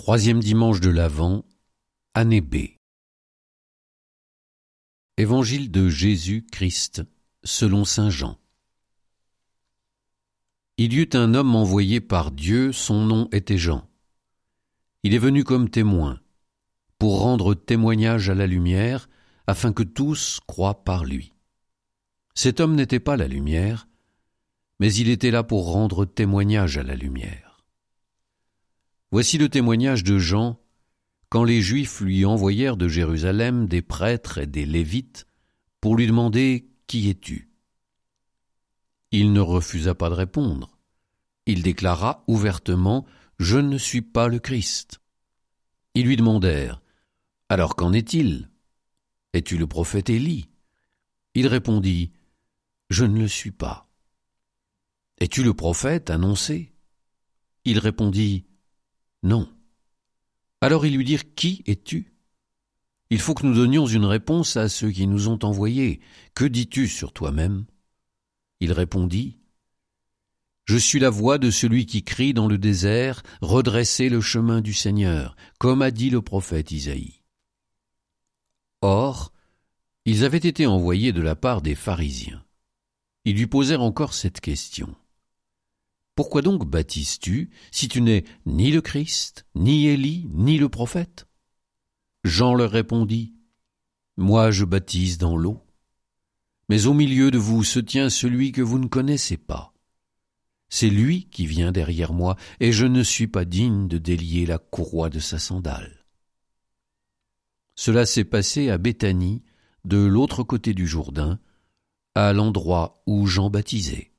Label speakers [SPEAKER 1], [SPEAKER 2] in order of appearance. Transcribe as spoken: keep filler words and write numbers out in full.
[SPEAKER 1] Troisième dimanche de l'Avent, année B. Évangile de Jésus-Christ selon saint Jean. Il y eut un homme envoyé par Dieu, son nom était Jean. Il est venu comme témoin, pour rendre témoignage à la lumière, afin que tous croient par lui. Cet homme n'était pas la lumière, mais il était là pour rendre témoignage à la lumière. Voici le témoignage de Jean, quand les Juifs lui envoyèrent de Jérusalem des prêtres et des Lévites pour lui demander « Qui es-tu » Il ne refusa pas de répondre. Il déclara ouvertement « Je ne suis pas le Christ ». Ils lui demandèrent « Alors qu'en est-il ? Es-tu le prophète Élie » Il répondit « Je ne le suis pas ». « Es-tu le prophète annoncé » Il répondit « Non ». Alors ils lui dirent « Qui es-tu » Il faut que nous donnions une réponse à ceux qui nous ont envoyés. Que dis-tu sur toi-même ? Il répondit « Je suis la voix de celui qui crie dans le désert, redressez le chemin du Seigneur, comme a dit le prophète Isaïe. » Or, ils avaient été envoyés de la part des pharisiens. Ils lui posèrent encore cette question. « Pourquoi donc baptises-tu, si tu n'es ni le Christ, ni Élie, ni le prophète ?» Jean leur répondit « Moi je baptise dans l'eau, mais au milieu de vous se tient celui que vous ne connaissez pas. C'est lui qui vient derrière moi, et je ne suis pas digne de délier la courroie de sa sandale. » Cela s'est passé à Béthanie, de l'autre côté du Jourdain, à l'endroit où Jean baptisait.